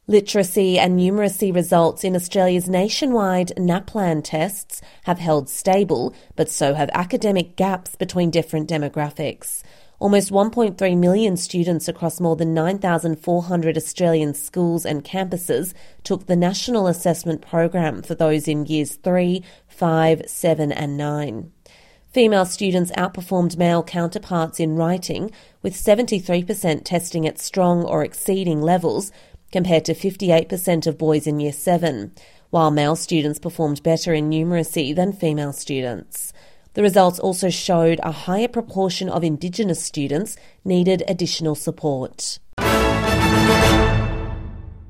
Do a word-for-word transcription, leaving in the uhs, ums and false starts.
Literacy and numeracy results in Australia's nationwide NAPLAN tests have held stable, but so have academic gaps between different demographics. Almost one point three million students across more than nine thousand four hundred Australian schools and campuses took the National Assessment Program for those in Years three, five, seven and nine. Female students outperformed male counterparts in writing, with seventy-three percent testing at strong or exceeding levels, compared to fifty-eight percent of boys in Year seven, while male students performed better in numeracy than female students. The results also showed a higher proportion of Indigenous students needed additional support.